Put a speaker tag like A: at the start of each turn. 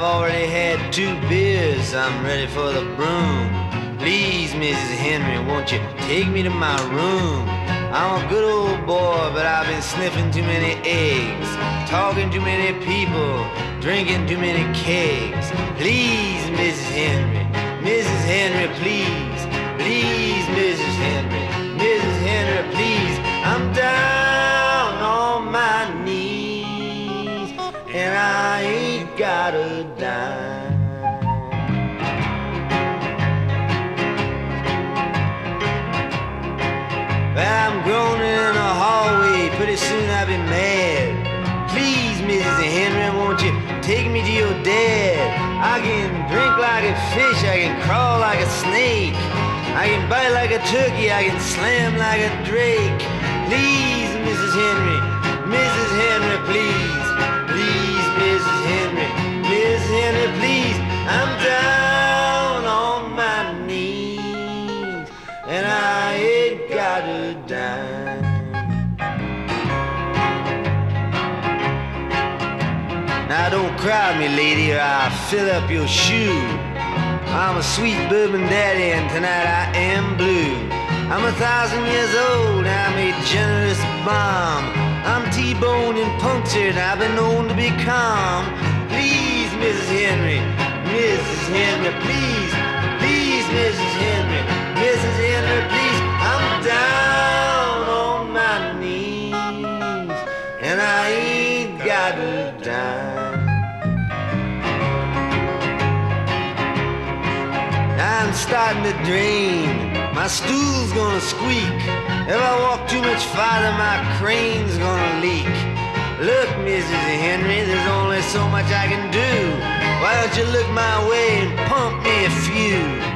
A: already had 2 beers, I'm ready for the broom. Please, Mrs. Henry, won't you take me to my room? I'm a good old boy, but I've been sniffing too many eggs, talking too many people, drinking too many kegs. Please, Mrs. Henry, Mrs. Henry, please. Please, Mrs. Henry, Mrs. Henry, please. I'm down on my knees, and I ain't got a dime. Well, I'm groaning in the hallway, pretty soon I'll be mad. Please, Mrs. Henry, won't you take me to your dad? I can drink like a fish, I can crawl like a snake, I can bite like a turkey, I can slam like a drake. Please, Mrs. Henry, Mrs. Henry, please. Please, Mrs. Henry, Mrs. Henry, please. I'm down on my knees, and I ain't got a dime. Now don't crowd me, lady, or I'll fill up your shoe. I'm a sweet bourbon daddy, and tonight I am blue. I'm 1,000 years old, and I'm a generous bomb. I'm T-boned and punctured, I've been known to be calm. Please, Mrs. Henry, Mrs. Henry, please. Please, Mrs. Henry, Mrs. Henry, please. I'm down on my knees, and I ain't got a dime. I'm starting to drain, my stool's gonna squeak. If I walk too much farther, my crane's gonna leak. Look, Mrs. Henry, there's only so much I can do. Why don't you look my way and pump me a few?